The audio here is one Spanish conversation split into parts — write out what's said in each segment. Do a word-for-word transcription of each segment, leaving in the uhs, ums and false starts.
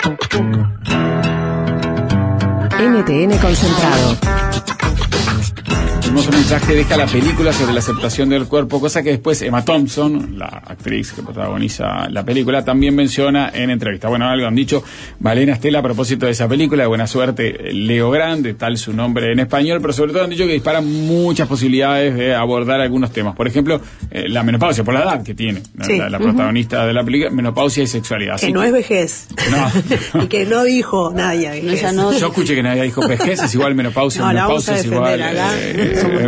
N T N Concentrado. Un mensaje deja la película sobre la aceptación del cuerpo, cosa que después Emma Thompson, la actriz que protagoniza la película, también menciona en entrevista. Bueno, algo han dicho Malena Stella a propósito de esa película, de buena suerte Leo Grande, tal su nombre en español, pero sobre todo han dicho que dispara muchas posibilidades de abordar algunos temas. Por ejemplo, eh, la menopausia, por la edad que tiene sí. la, la protagonista uh-huh. de la película, menopausia y sexualidad. Que Así no que, es vejez. No, no. Y que no dijo nadie vejez. No, no. Yo escuché que nadie dijo vejez es igual menopausia, no, menopausia es igual... Acá. Eh, eh,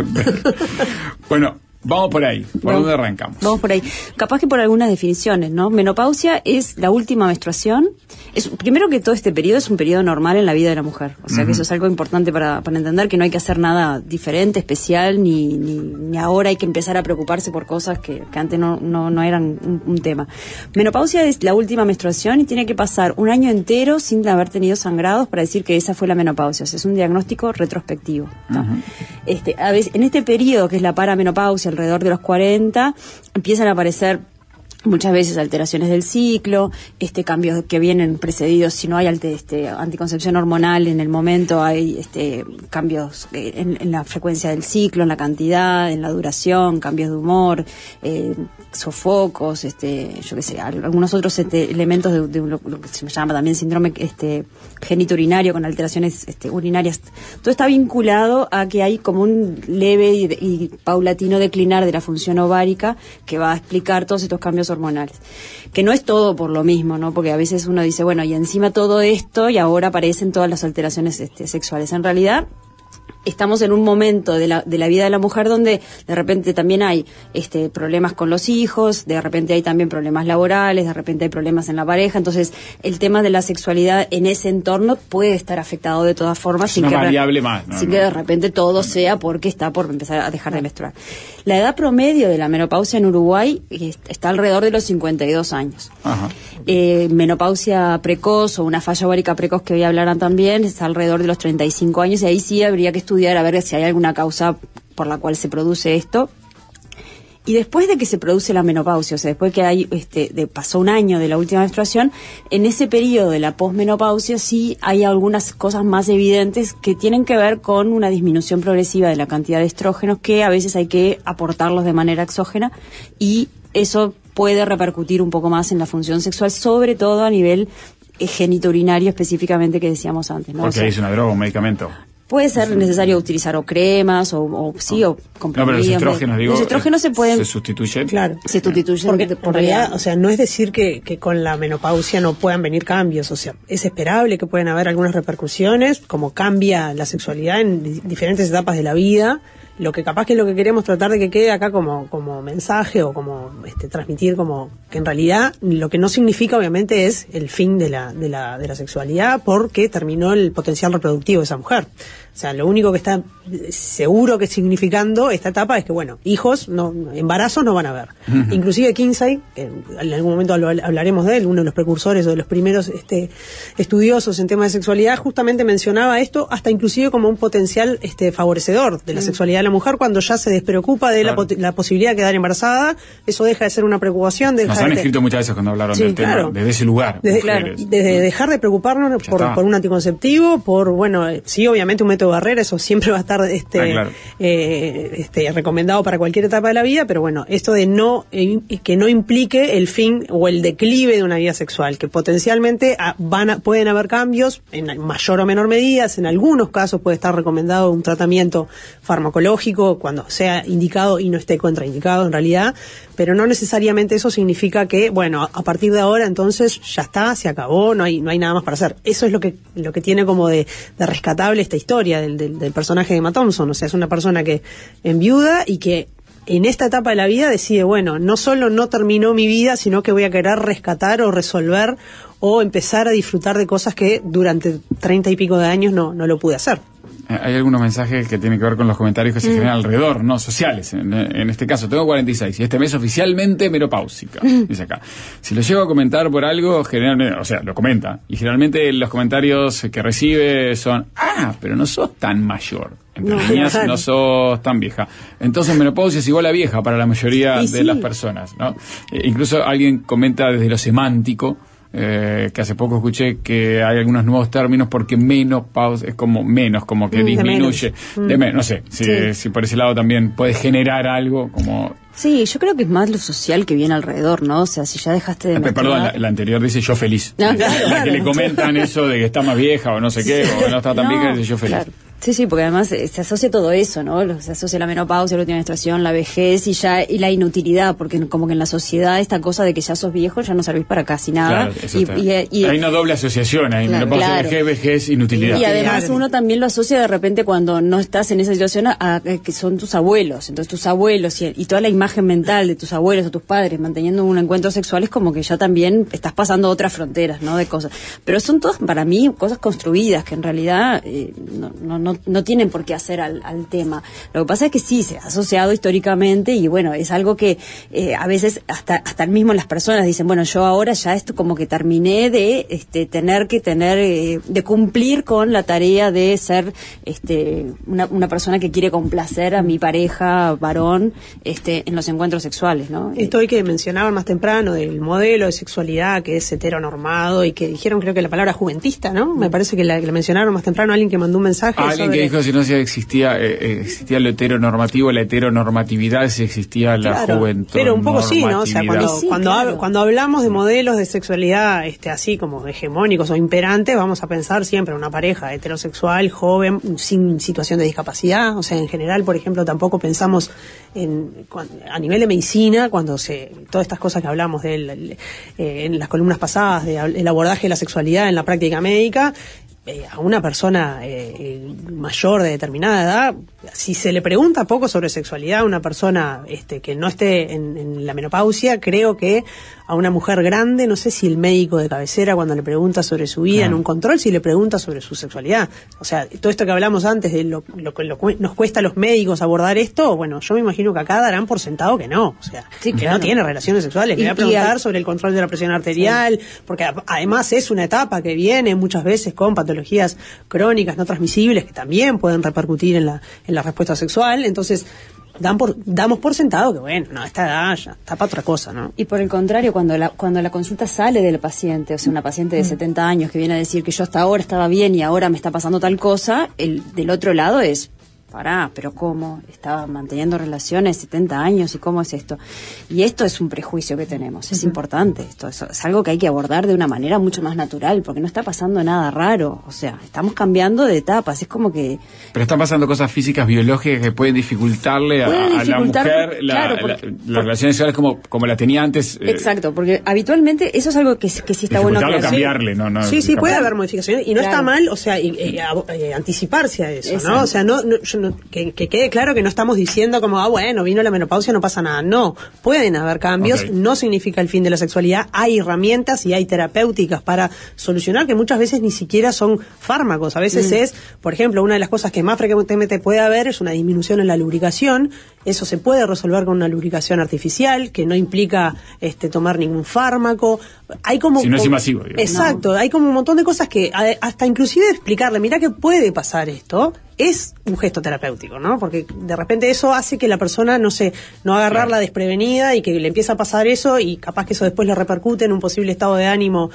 bueno, vamos por ahí. ¿Por vamos, dónde arrancamos? Vamos por ahí. Capaz que por algunas definiciones, ¿no? Menopausia es la última menstruación. Es, primero que todo este periodo es un periodo normal en la vida de la mujer. O sea, uh-huh. que eso es algo importante para, para entender que no hay que hacer nada diferente, especial, ni, ni, ni ahora hay que empezar a preocuparse por cosas que, que antes no, no, no eran un, un tema. Menopausia es la última menstruación y tiene que pasar un año entero sin haber tenido sangrados para decir que esa fue la menopausia. O sea, es un diagnóstico retrospectivo, ¿no? Uh-huh. Este, a veces, en este periodo que es la paramenopausia, alrededor de los cuarenta, empiezan a aparecer muchas veces alteraciones del ciclo, este cambios que vienen precedidos, si no hay alte, este, anticoncepción hormonal en el momento, hay este cambios en, en la frecuencia del ciclo, en la cantidad, en la duración, cambios de humor, eh, sofocos, este, yo qué sé, algunos otros este, elementos de, de lo, lo que se llama también síndrome este, genitourinario con alteraciones este, urinarias. Todo está vinculado a que hay como un leve y, y paulatino declinar de la función ovárica que va a explicar todos estos cambios hormonales, que no es todo por lo mismo, ¿no? Porque a veces uno dice, bueno, y encima todo esto y ahora aparecen todas las alteraciones este, sexuales. En realidad estamos en un momento de la, de la vida de la mujer donde de repente también hay este, problemas con los hijos, de repente hay también problemas laborales, de repente hay problemas en la pareja, entonces el tema de la sexualidad en ese entorno puede estar afectado de todas formas, es sin, una que, variable más, ¿no? sin no. que de repente todo sea porque está por empezar a dejar de menstruar. La edad promedio de la menopausia en Uruguay está alrededor de los cincuenta y dos años. Ajá. Eh, menopausia precoz o una falla ovárica precoz que hoy hablarán también está alrededor de los treinta y cinco años y ahí sí habría que estudiar a ver si hay alguna causa por la cual se produce esto. Y después de que se produce la menopausia, o sea, después que hay, este, de, pasó un año de la última menstruación, en ese periodo de la posmenopausia sí hay algunas cosas más evidentes que tienen que ver con una disminución progresiva de la cantidad de estrógenos que a veces hay que aportarlos de manera exógena y eso puede repercutir un poco más en la función sexual, sobre todo a nivel eh, genitourinario específicamente que decíamos antes, ¿no? Porque o sea, es una droga, un medicamento. Puede ser necesario utilizar o cremas o, o sí no. o comprimidos. No, pero los estrógenos, digo, los estrógenos se pueden se sustituyen. Claro, se sustituyen porque por en realidad, o sea, no es decir que, que con la menopausia no puedan venir cambios, o sea, es esperable que puedan haber algunas repercusiones, como cambia la sexualidad en di- diferentes etapas de la vida. Lo que capaz que es lo que queremos tratar de que quede acá como, como mensaje o como este, transmitir como que en realidad lo que no significa obviamente es el fin de la, de la, de la sexualidad porque terminó el potencial reproductivo de esa mujer. O sea, lo único que está seguro que significando esta etapa es que, bueno, hijos, no, embarazos no van a haber. Uh-huh. Inclusive Kinsey, que en algún momento hablaremos de él, uno de los precursores o de los primeros este, estudiosos en temas de sexualidad, justamente mencionaba esto hasta inclusive como un potencial este, favorecedor de la uh-huh. sexualidad de la mujer cuando ya se despreocupa de claro. la, la posibilidad de quedar embarazada, eso deja de ser una preocupación. Nos han de... escrito muchas veces cuando hablaron sí, del claro. tema, desde ese lugar. Desde, claro, desde dejar de preocuparnos por, por un anticonceptivo, por, bueno, sí, obviamente un método de barrera, eso siempre va a estar este, ah, claro. eh, este, recomendado para cualquier etapa de la vida, pero bueno, esto de no eh, que no implique el fin o el declive de una vida sexual, que potencialmente a, van a, pueden haber cambios en mayor o menor medida, en algunos casos puede estar recomendado un tratamiento farmacológico cuando sea indicado y no esté contraindicado en realidad, pero no necesariamente eso significa que, bueno, a partir de ahora entonces ya está, se acabó, no hay no hay nada más para hacer. Eso es lo que lo que tiene como de, de rescatable esta historia del, del, del personaje de Emma Thompson. O sea, es una persona que enviuda y que en esta etapa de la vida decide, bueno, no solo no terminó mi vida, sino que voy a querer rescatar o resolver o empezar a disfrutar de cosas que durante treinta y pico de años no, no lo pude hacer. Hay algunos mensajes que tienen que ver con los comentarios que se mm. generan alrededor, no sociales. En, en este caso, tengo cuarenta y seis y este mes oficialmente menopáusica, mm. dice acá. Si lo llego a comentar por algo, generalmente, o sea, lo comenta, y generalmente los comentarios que recibe son, ah, pero no sos tan mayor. Entre no, líneas, no sos tan vieja. Entonces, menopausia es igual a vieja para la mayoría y de sí. las personas, ¿no? Eh, incluso alguien comenta desde lo semántico, eh, que hace poco escuché que hay algunos nuevos términos porque menopausia es como menos, como que mm, disminuye. De menos, de menos no sé, si, sí. si por ese lado también puede generar algo como... Sí, yo creo que es más lo social que viene alrededor, ¿no? O sea, si ya dejaste de... Perdón, la, la anterior dice yo feliz. No, claro, la claro. que le comentan eso de que está más vieja o no sé qué, sí. o que no está tan no, vieja, dice yo feliz. Claro. Sí, sí, porque además eh, se asocia todo eso, ¿no? Se asocia la menopausia, la última menstruación, la vejez y ya y la inutilidad, porque como que en la sociedad esta cosa de que ya sos viejo ya no servís para casi nada. Claro, eso y, y, y, hay una doble asociación ahí, claro, menopausia, claro. vejez, vejez, inutilidad. Y además uno también lo asocia de repente cuando no estás en esa situación a, a que son tus abuelos. Entonces tus abuelos y, y toda la imagen mental de tus abuelos o tus padres manteniendo un encuentro sexual es como que ya también estás pasando otras fronteras, ¿no? De cosas. Pero son todas para mí cosas construidas que en realidad eh, no, no, no, no tienen por qué hacer al, al tema. Lo que pasa es que sí, se ha asociado históricamente y bueno, es algo que eh, a veces hasta hasta el mismo las personas dicen, bueno, yo ahora ya esto como que terminé de este tener que tener, eh, de cumplir con la tarea de ser este una, una persona que quiere complacer a mi pareja varón este en los encuentros sexuales, ¿no? Esto hoy que mencionaban más temprano del modelo de sexualidad que es heteronormado y que dijeron creo que la palabra juventista, ¿no? Me parece que la, que la mencionaron más temprano, alguien que mandó un mensaje. Ah, alguien sobre... que dijo si no si existía eh, existía lo heteronormativo, la heteronormatividad, si existía la claro, juventud. Pero un poco sí, ¿no? O sea, cuando, sí, cuando, claro. hab, cuando hablamos de modelos de sexualidad este así como hegemónicos o imperantes, vamos a pensar siempre en una pareja heterosexual, joven, sin situación de discapacidad. O sea, en general, por ejemplo, tampoco pensamos en a nivel de medicina, cuando se todas estas cosas que hablamos de el, el, eh, en las columnas pasadas, del de abordaje de la sexualidad en la práctica médica, Eh, a una persona eh, mayor de determinada edad, si se le pregunta poco sobre sexualidad a una persona este, que no esté en, en la menopausia, creo que a una mujer grande, no sé si el médico de cabecera cuando le pregunta sobre su vida claro. en un control, si le pregunta sobre su sexualidad. O sea, todo esto que hablamos antes de lo, lo que lo, nos cuesta a los médicos abordar esto, bueno, yo me imagino que acá darán por sentado que no, o sea, sí, que claro. no tiene relaciones sexuales. Le voy a preguntar sobre el control de la presión arterial, sí. porque a, además es una etapa que viene muchas veces con patologías crónicas no transmisibles que también pueden repercutir en la, en la respuesta sexual. Entonces, Dan por, damos por sentado que, bueno, no, esta edad ya está para otra cosa, ¿no? Y por el contrario, cuando la, cuando la consulta sale del paciente, o sea, una paciente de mm. setenta años que viene a decir que yo hasta ahora estaba bien y ahora me está pasando tal cosa, el del otro lado es, pará, pero ¿cómo? Estaba manteniendo relaciones setenta años y ¿cómo es esto? Y esto es un prejuicio que tenemos, es uh-huh. importante, esto es, es algo que hay que abordar de una manera mucho más natural, porque no está pasando nada raro, o sea, estamos cambiando de etapas, es como que... Pero están pasando cosas físicas, biológicas que pueden dificultarle a, pueden dificultar, a la mujer la, claro, la, porque, la, las relaciones sexuales como, como la tenía antes. Eh, exacto, porque habitualmente eso es algo que, que sí está bueno que cambiarle, no, no, sí, sí, puede haber modificaciones y no claro. está mal, o sea, y, y, y, anticiparse a eso, exacto. ¿no? O sea, no, no, yo no que, que quede claro que no estamos diciendo como, ah, bueno, vino la menopausia, no pasa nada. No, pueden haber cambios, okay. no significa el fin de la sexualidad. Hay herramientas y hay terapéuticas para solucionar que muchas veces ni siquiera son fármacos. A veces mm. es, por ejemplo, una de las cosas que más frecuentemente puede haber es una disminución en la lubricación. Eso se puede resolver con una lubricación artificial que no implica este tomar ningún fármaco. Hay como si no es invasivo, digamos. Exacto, no. Hay como un montón de cosas que hasta inclusive explicarle, mira que puede pasar esto, es un gesto terapéutico, ¿no? Porque de repente eso hace que la persona, no sé, no agarrarla claro. desprevenida y que le empieza a pasar eso y capaz que eso después le repercute en un posible estado de ánimo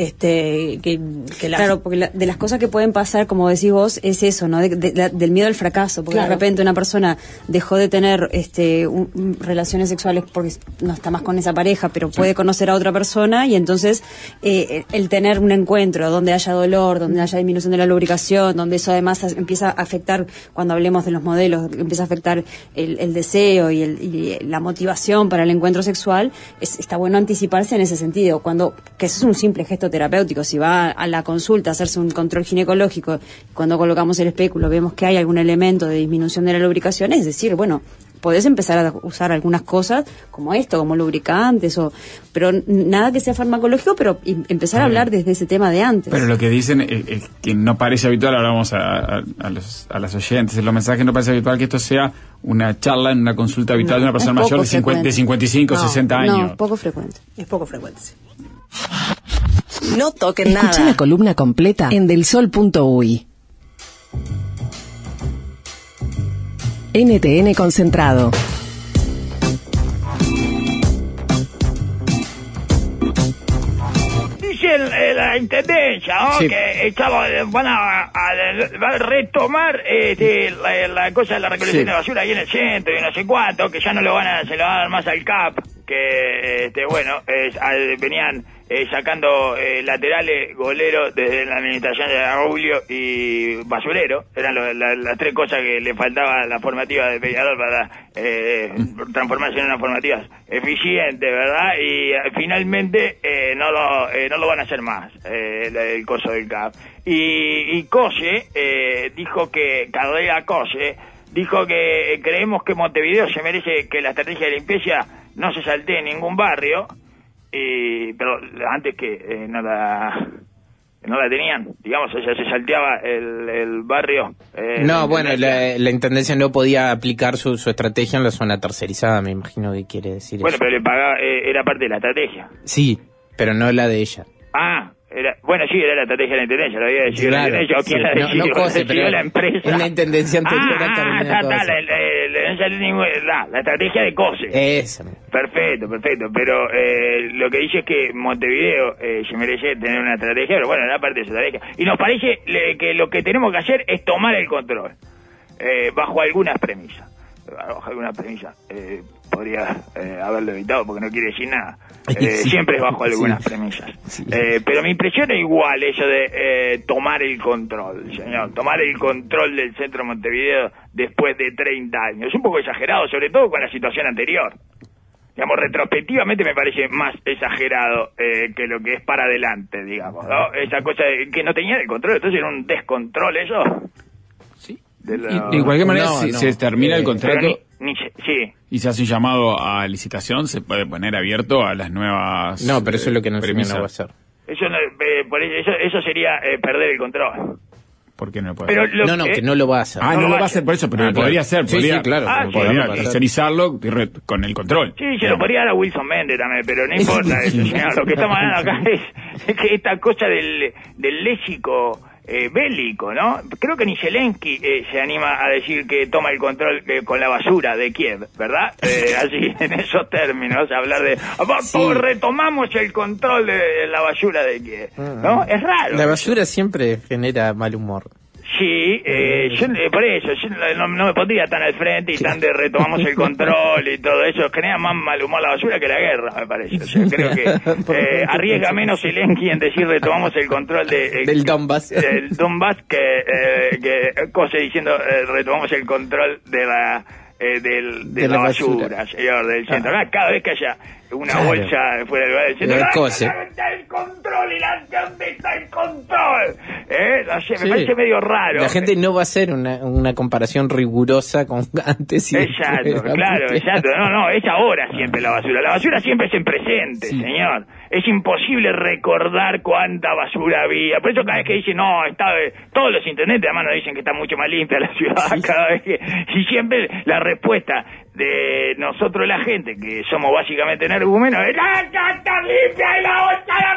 este que, que la... Claro, porque la, de las cosas que pueden pasar, como decís vos, es eso, ¿no? De, de, de, del miedo al fracaso, porque claro. de repente una persona dejó de tener este un, relaciones sexuales porque no está más con esa pareja, pero puede sí. conocer a otra persona y entonces eh, el tener un encuentro donde haya dolor, donde haya disminución de la lubricación, donde eso además empieza a afectar, cuando hablemos de los modelos, empieza a afectar el, el deseo y, el, y la motivación para el encuentro sexual, es, está bueno anticiparse en ese sentido, cuando que eso es un simple gesto terapéutico. Si va a la consulta a hacerse un control ginecológico, cuando colocamos el espéculo vemos que hay algún elemento de disminución de la lubricación, es decir, bueno, podés empezar a usar algunas cosas como esto, como lubricantes, o pero nada que sea farmacológico, pero empezar a hablar desde ese tema de antes. Pero lo que dicen es, es que no parece habitual, ahora vamos a, a, a, los, a las oyentes, en los mensajes no parece habitual que esto sea una charla en una consulta habitual no, de una persona mayor de, cincuenta, de cincuenta y cinco, no, sesenta años. No, poco frecuente. Es poco frecuente, sí. No toquen nada. Escucha la columna completa en delsol punto uy. N T N Concentrado. D J, en, en la intendencia, ¿no? Sí. Que estamos, van a, a, a retomar este, la, la cosa de la recolección sí. de basura ahí en el centro y no sé cuánto, que ya no lo van a, se lo van a dar más al C A P, que, este, bueno, es, al, venían eh, sacando eh, laterales, goleros desde la administración de Raulio y basurero, eran lo, la, las tres cosas que le faltaba a la formativa de mediador para eh, transformarse en una formativa eficiente, ¿verdad? Y eh, finalmente eh, no lo eh, no lo van a hacer más, eh, el, el coso del C A P. Y, y Cose eh, dijo que, Carrera Cose, dijo que eh, creemos que Montevideo se merece que la estrategia de limpieza no se saltee en ningún barrio, y, pero antes que eh, no la no la tenían, digamos, o sea, se salteaba el, el barrio. Eh, no, bueno, la, la Intendencia no podía aplicar su, su estrategia en la zona tercerizada, me imagino que quiere decir bueno, eso. Bueno, pero le pagaba, eh, era parte de la estrategia. Sí, pero no la de ella. Ah, era, bueno, sí, era la estrategia de la Intendencia, lo había decidido claro, la Intendencia, o quién sí, la decidió, no, no cose, decidió pero la empresa. En la Intendencia anterior ah, a Carolina ah, Cose. está, la, la, la, la, la estrategia de Cose. Esa. Perfecto, perfecto, pero eh, lo que dice es que Montevideo eh, se merece tener una estrategia, pero bueno, era parte de esa estrategia. Y nos parece le, que lo que tenemos que hacer es tomar el control, eh, bajo algunas premisas. Bajo algunas premisas. Eh, podría eh, haberlo evitado porque no quiere decir nada. Eh, sí. Siempre es bajo algunas sí. premisas. Sí. Eh, pero me impresiona igual eso de eh, tomar el control, señor. Tomar el control del centro de Montevideo después de treinta años. Es un poco exagerado, sobre todo con la situación anterior. Digamos, retrospectivamente me parece más exagerado eh, que lo que es para adelante, digamos, ¿no? Esa cosa de que no tenía el control, entonces era un descontrol eso. Sí. De, la... y, de cualquier manera, no, si no. se termina eh, el contrato ni, ni se, sí. y se hace un llamado a licitación, se puede poner abierto a las nuevas. No, pero eso es lo que no, no va a hacer. Eso, no, eh, por eso, eso sería eh, perder el control. ¿Por qué no lo puede pero hacer? Lo, no, no, eh, que no lo va a hacer. Ah, no, no lo va a hacer por eso, pero ah, lo podría hacer. Sí, podría, sí, claro. Ah, podría tercerizarlo con el control. Sí, se lo podría dar a Wilson Méndez también, pero no importa eso, señor. Lo que estamos hablando acá es, es que esta cosa del, del léxico eh, bélico, ¿no? Creo que ni Zelensky eh, se anima a decir que toma el control eh, con la basura de Kiev, ¿verdad? Eh, así, en esos términos, hablar de... Sí. Retomamos el control de la basura de Kiev, ¿no? Es raro. La basura siempre genera mal humor. Sí, eh, yo, eh, por eso, yo no, no me pondría tan al frente y tan de retomamos el control y todo eso. Genera más mal humor la basura que la guerra, me parece. O sea, creo que eh, arriesga menos Zelensky en decir retomamos el control de, eh, del Donbass. Del Donbass que, eh, que Cose diciendo eh, retomamos el control de la... Eh, del, de, de la, la basura, basura, señor, del centro. Ah. Cada vez que haya una claro. bolsa fuera del lugar del centro, ¿dónde está el control? ¿Y la, dónde está el control? ¿Eh? No sé, me sí. parece medio raro. La gente no va a hacer una, una comparación rigurosa con antes y exacto, después. Claro, exacto. No, no, es ahora siempre la basura. La basura siempre es en presente, sí. señor. Es imposible recordar cuánta basura había. Por eso cada vez que dicen, no, está, todos los intendentes además nos dicen que está mucho más limpia la ciudad, sí. cada vez que... Y siempre la respuesta de nosotros la gente, que somos básicamente energúmenos, es ¡ah, está limpia y la bolsa la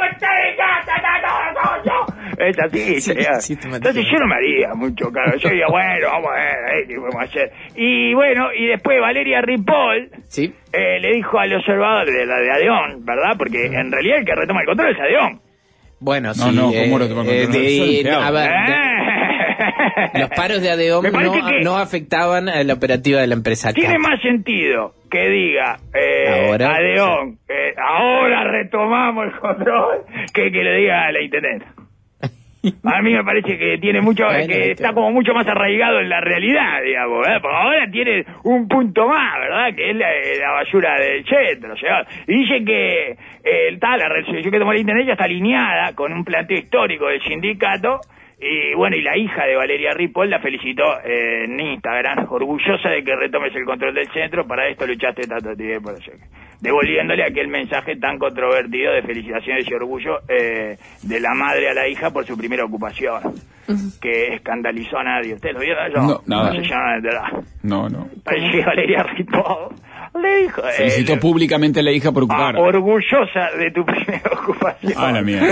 es así, sí, sí, entonces yo no me haría mucho, claro, yo diría, bueno, vamos a ver, ¿qué podemos hacer? Y bueno, y después Valeria Ripoll ¿sí? eh, le dijo al observador de la de Adeón, ¿verdad? Porque en realidad el que retoma el control es Adeón. Bueno, no, sí. No, eh, ¿cómo lo toma el control? Eh, de, a ver, de, los paros de Adeón no, no afectaban a la operativa de la empresa. Tiene Cap. Más sentido que diga eh, ahora, Adeón, eh, ahora retomamos el control, que que le diga a la intendenta. A mí me parece que tiene mucho, bueno, que está como mucho más arraigado en la realidad, digamos, ¿verdad? Porque ahora tiene un punto más, ¿verdad? Que es la, la basura del centro, o sea, y dice que eh, tal, la resolución que tomó la intendencia está alineada con un planteo histórico del sindicato. Y bueno, y la hija de Valeria Ripoll la felicitó eh, en Instagram, orgullosa de que retomes el control del centro, para esto luchaste tanto tiempo, por eso. Devolviéndole aquel mensaje tan controvertido de felicitaciones y orgullo eh, de la madre a la hija por su primera ocupación, uh-huh. que escandalizó a nadie. ¿Ustedes lo vieron eso? No, nada. No se llama de verdad. No, no. Parecía Valeria Ripoll. Le dijo. Felicitó eh, públicamente a la hija por ocupar. Ah, orgullosa de tu primera ocupación. Ah, la mía.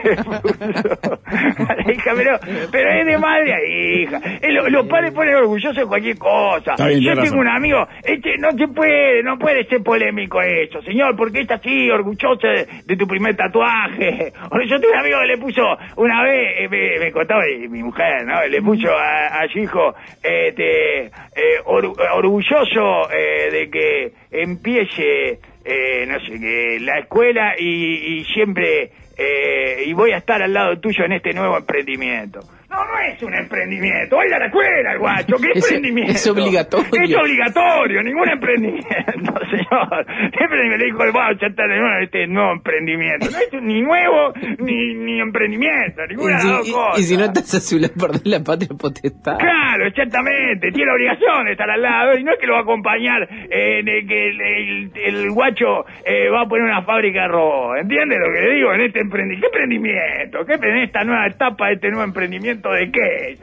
La hija, pero, pero es de madre a hija. Eh, lo, los padres ponen orgullosos de cualquier cosa. Está bien, Yo tengo razón. un amigo, este, no se puede, no puede ser polémico eso, señor, porque está así, orgullosa de, de tu primer tatuaje. O yo tuve un amigo que le puso una vez, eh, me, me contaba mi, mi mujer, ¿no? Le puso a, a su hijo, este, eh, or, orgulloso eh, de que empiece, eh, no sé qué, la escuela y, y siempre, eh, y voy a estar al lado tuyo en este nuevo emprendimiento. No, no es un emprendimiento. Vaya a la escuela, el guacho. ¿Qué es, emprendimiento? Es obligatorio. Es obligatorio, ningún emprendimiento, señor. Siempre me dijo el guacho, está de nuevo este nuevo emprendimiento. No es ni nuevo, ni, ni emprendimiento, ninguna de las dos cosas. Y si no estás a su lado, perdés la patria potestad. Claro, exactamente. Tiene la obligación de estar al lado. Y no es que lo va a acompañar en el que el, el, el guacho eh, va a poner una fábrica de robo. ¿Entiendes lo que le digo? En este emprendimiento. ¿Qué emprendimiento? ¿Qué en esta nueva etapa de este nuevo emprendimiento? ¿De qué?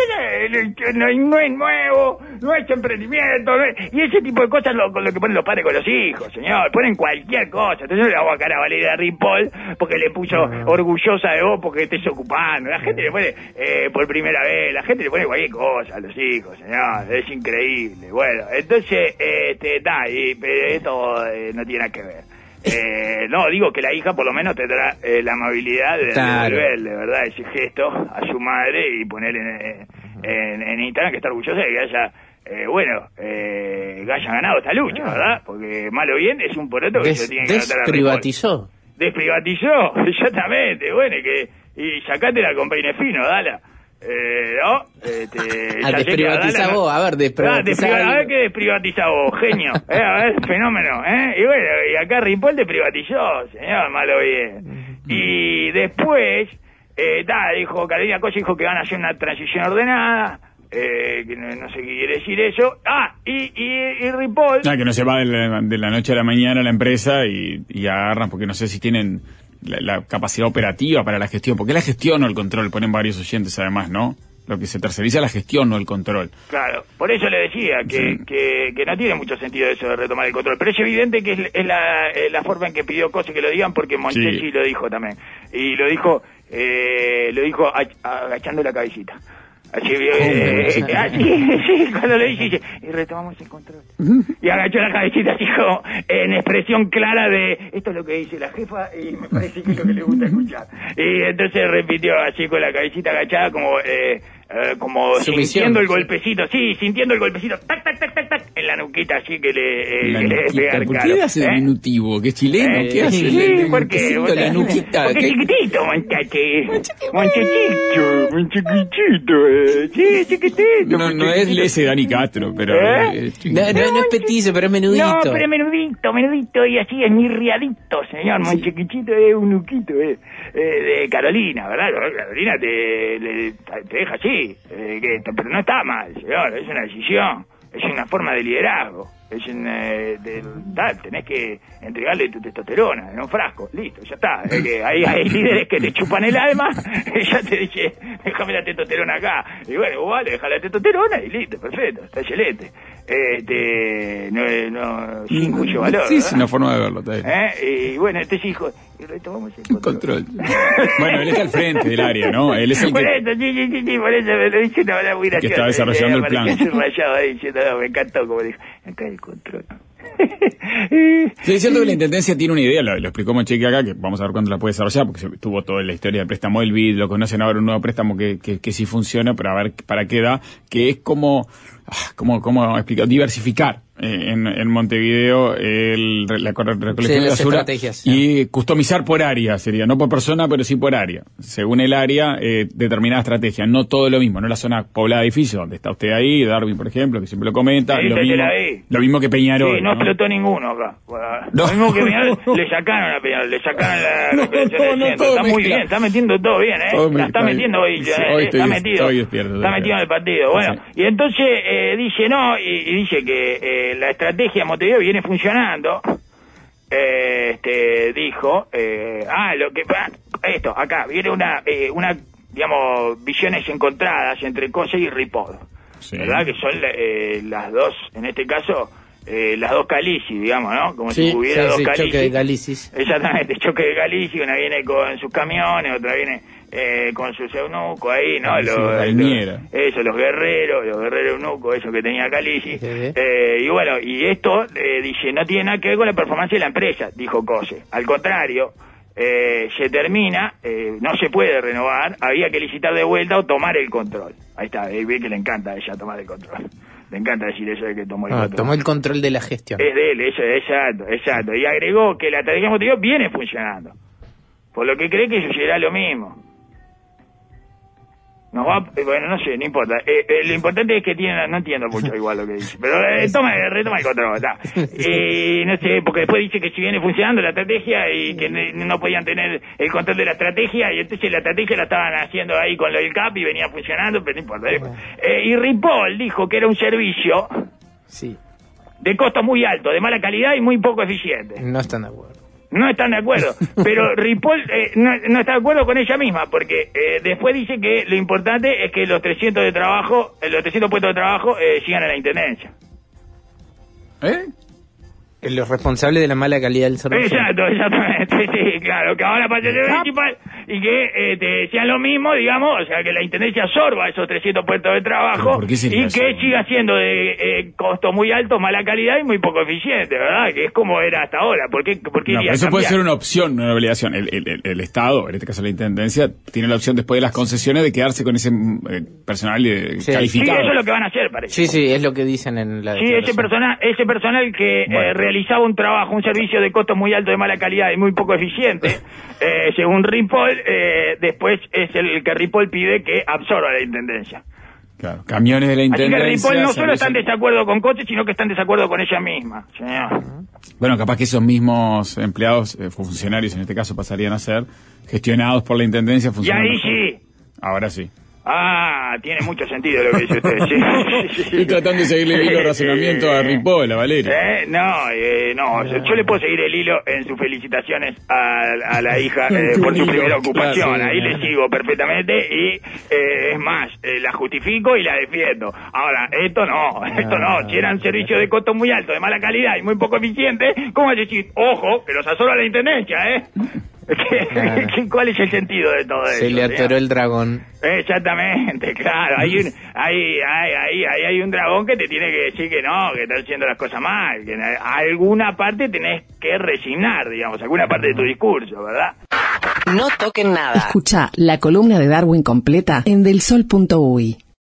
No, no es nuevo, no es emprendimiento, no es... y ese tipo de cosas lo, lo que ponen los padres con los hijos, señor, ponen cualquier cosa. Entonces no le hago a cara a Valeria Ripoll porque le puso orgullosa de vos porque estés ocupando. La gente le pone eh, por primera vez, la gente le pone cualquier cosa a los hijos, señor, es increíble. Bueno, entonces, este, da, y esto eh, no tiene nada que ver. Eh, no, digo que la hija por lo menos tendrá eh, la amabilidad de claro. devolverle, ¿verdad? Ese gesto a su madre y ponerle en, en, en Instagram que está orgullosa de que haya, eh, bueno, eh, que haya ganado esta lucha, ¿verdad? Porque mal o bien es un poroto que Des, se tiene que desprivatizó. Desprivatizó, exactamente, bueno, y que y sacátela con peine fino, dala. Eh, ¿no? Este, a desprivatizar vos, a ver, desprivatizar. Ah, a ver qué desprivatizar vos, genio. Eh, a ver, fenómeno, ¿eh? Y bueno, y acá Ripoll desprivatizó, señor, malo bien. Y después, eh, ta, dijo, Carolina Cosa dijo que van a hacer una transición ordenada, eh, que no, no sé qué quiere decir eso. Ah, y, y, y Ripoll... Ah, que no se va de la, de la noche a la mañana a la empresa y, y agarran, porque no sé si tienen... La, la capacidad operativa para la gestión, porque la gestión o el control, ponen varios oyentes además, ¿no? Lo que se terceriza es la gestión, no el control. Claro, por eso le decía que, sí. que, que no tiene mucho sentido eso de retomar el control, pero es evidente que es, es, la, es la forma en que pidió cosas que lo digan, porque Monchesi sí. lo dijo también, y lo dijo, eh, lo dijo agachando la cabecita. Así, eh, eh, así, sí, cuando le dice, y retomamos el control. Y agachó la cabecita así como en expresión clara de, esto es lo que dice la jefa y me parece que es lo que le gusta escuchar. Y entonces repitió así con la cabecita agachada como... Eh, Uh, como Sumisión, sintiendo el golpecito, sí, sintiendo el golpecito, tac, tac, tac, tac, tac, en la nuquita, así que le, eh, la que nuquita, le ¿por qué hace el diminutivo? ¿Que es chileno? Eh, ¿Qué hace? Sí, porque... La nuquita. Porque chiquitito, manchache. Manchachito, manchachichito, eh. Sí, chiquitito. No, no es ese Dani Castro, pero... ¿Eh? Es no, no, no es petizo, pero es menudito. No, pero es menudito, menudito, y así es mirriadito, señor. Sí. Manchachichito es un nuquito, eh. Eh, de Carolina, ¿verdad? Carolina te, le, te deja así, eh, que, pero no está mal, señor, es una decisión, es una forma de liderazgo, es un, eh, de, tal, tenés que entregarle tu testosterona en un frasco, listo, ya está, es que hay, hay líderes que te chupan el alma, y ya te dice, déjame la testosterona acá, y bueno, vos vale, deja la testosterona y listo, perfecto, está excelente. Este, no, no, sin juicio valor. Sí, es una forma de verlo, está bien. ¿Eh? Y bueno, este hijo, y retomamos el control. control. Bueno, él está al frente del área, ¿no? Él es el por que... eso, sí, sí, sí, sí, por eso me lo dice una manera muy graciosa. Que está desarrollando eh, el plan. Que rayado ahí diciendo, no, me encantó como dijo, acá el control. Sí, es cierto que la Intendencia tiene una idea, lo, lo explicó Moncheque acá, que vamos a ver cuándo la puede desarrollar, porque se, tuvo toda la historia del préstamo del B I D, lo conocen ahora un nuevo préstamo que, que, que sí funciona, pero a ver para qué da, que es como, como, como explicar, diversificar eh, en, en Montevideo el, la recolección sí, de basura y sí. customizar por área, sería, no por persona, pero sí por área. Según el área, eh, determinada estrategia, no todo lo mismo, no la zona poblada de edificios, donde está usted ahí, Darwin, por ejemplo, que siempre lo comenta, sí, lo, mismo, lo mismo que Peñarol. Sí, no, ¿no? explotó ninguno acá. No. Lo mismo que Peñarol, le sacaron a Peñarol, le sacaron la no, recolección no, del no, centro. Está muy bien, está metiendo todo bien, ¿eh? Todo la está bien, metiendo hoy, sí, eh, hoy está estoy, metido. estoy despierto, está metido en el partido. Bueno, sí. Y entonces eh, dice no, y, y dice que eh, la estrategia de Montevideo viene funcionando. Eh, este, dijo, eh, ah, lo que, esto, acá, viene una, eh, una, digamos, visiones encontradas entre Cosa y Ripoll. Sí. ¿Verdad? Que son eh, las dos, en este caso, eh, las dos Calici, digamos, ¿no? Como sí, si hubiera sí, dos sí, Calici. choque de Calicis. Exactamente, choque de Calici, una viene con sus camiones, otra viene eh, con sus eunucos ahí, ¿no? Sí, los, los, eso, los guerreros, los guerreros eunucos, eso que tenía Calici. Sí, sí. Eh, y bueno, y esto, eh, dice, no tiene nada que ver con la performance de la empresa, dijo Cose. Al contrario, eh, se termina, eh, no se puede renovar, había que licitar de vuelta o tomar el control. Ahí está, eh, ve que le encanta a ella tomar el control. Le encanta decir eso de que tomó el no, control. Tomó el control de la gestión. Es de él, eso, exacto, exacto. Y agregó que la estrategia motriz viene funcionando. Por lo que cree que sucederá lo mismo. Nos va, bueno, no sé, no importa. Eh, eh, lo importante es que tiene, no entiendo mucho igual lo que dice, pero eh, toma, retoma el control, está. Y no sé, porque después dice que si viene funcionando la estrategia y que no podían tener el control de la estrategia, y entonces la estrategia la estaban haciendo ahí con lo del C A P y venía funcionando, pero no importa. Eh, y Ripoll dijo que era un servicio sí. de costo muy alto, de mala calidad y muy poco eficiente. No están de acuerdo. No están de acuerdo, pero Ripoll eh, no, no está de acuerdo con ella misma, porque eh, después dice que lo importante es que los trescientos de trabajo, eh, los trescientos puestos de trabajo eh, sigan a la intendencia. ¿Eh? Los responsables de la mala calidad del servicio. Exacto, exactamente, sí, claro, que ahora pase el principal y que eh, te sean lo mismo, digamos, o sea, que la intendencia absorba esos trescientos puestos de trabajo y que eso? siga siendo de eh, costo muy alto, mala calidad y muy poco eficiente, ¿verdad? Que es como era hasta ahora. ¿Por qué, por qué no, pero eso puede ser una opción, no una obligación. El, el, el, el Estado, en este caso la intendencia, tiene la opción después de las concesiones de quedarse con ese eh, personal eh, sí. calificado. Sí, eso es lo que van a hacer, parece. Sí, sí, es lo que dicen en la Sí, ese personal, ese personal que bueno. eh, realizaba un trabajo, un servicio de costo muy alto, de mala calidad y muy poco eficiente, eh, según Ripoll, eh, después es el que Ripoll pide que absorba la intendencia. Claro, camiones de la intendencia. Así que Ripoll no solo está en desacuerdo con Coche, sino que está en desacuerdo con ella misma, señor. Bueno, capaz que esos mismos empleados, eh, funcionarios en este caso, pasarían a ser gestionados por la intendencia. Y ahí mejor. sí. Ahora sí. Ah, tiene mucho sentido lo que dice usted. Sí, sí, sí, Estoy tratando de seguirle el hilo de razonamiento a Ripoll, a Valeria. Eh, no, eh, no, yo, yo le puedo seguir el hilo en sus felicitaciones a, a la hija eh, por su primera ocupación. Claro, sí, ahí le sigo perfectamente y eh, es más, eh, la justifico y la defiendo. Ahora, esto no, esto no. Si eran servicios de costo muy alto, de mala calidad y muy poco eficiente, ¿cómo decir? Ojo, que los absorba la intendencia, ¿eh? Claro. ¿Cuál es el sentido de todo eso? Se le atoró ¿sí? el dragón. Exactamente, claro. Hay un, hay, hay, hay, hay, hay un dragón que te tiene que decir que no, que estás haciendo las cosas mal, que a alguna parte tenés que resignar, digamos, alguna parte de tu discurso, ¿verdad? No toquen nada. Escucha la columna de Darwin completa en del sol punto uy.